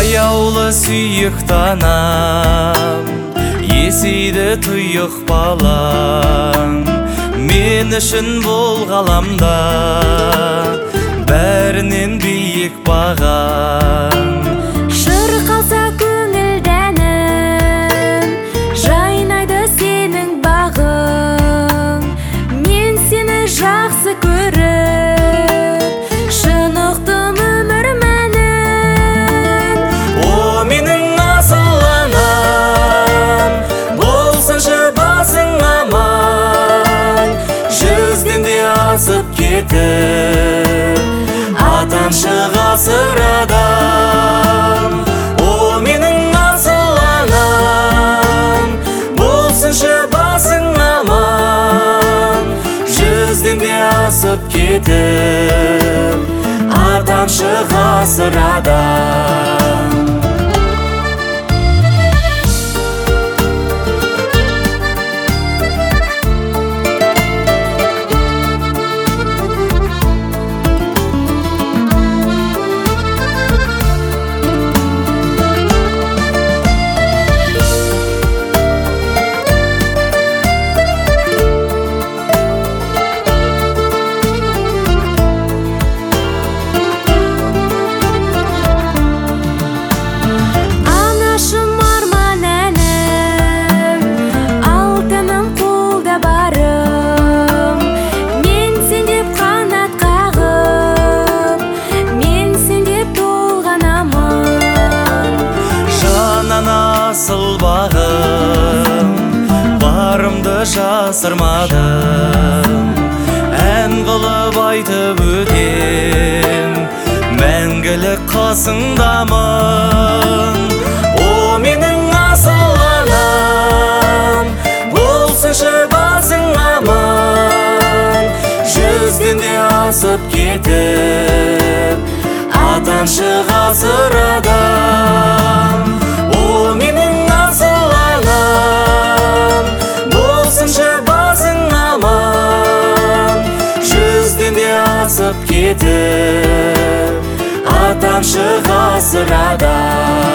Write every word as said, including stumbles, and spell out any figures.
Аяулы сүйік танам, есейді тұйық балаң. Мен үшін бұл ғаламда бәрінен биік бағаң. Шырқалса көңілдәнім, жайнайды сенің бағың. Мен сені жақсы көріп, шынықтым өмір мәнін. О, менің асыл анам, болсыншы басың аман. Жүзден де асып кетіп, атаншы ғасыр адам. О, менің асыл анам, болсыншы басың аман. Жүзден де асып кетіп, атаншы ғасыр адам. Асыл бағым, барымды жасырмадым. Ән қылып айтып өтем, мәңгілік қасыңдамын. О, менің асыл анам, болсыншы басың аман. Жүзден де асып кетіп, атаншы ғасыр адам. О, менің асыл анам, болсыншы басың аман. Жүзден де асып кетіп, атаншы ғасыр адам.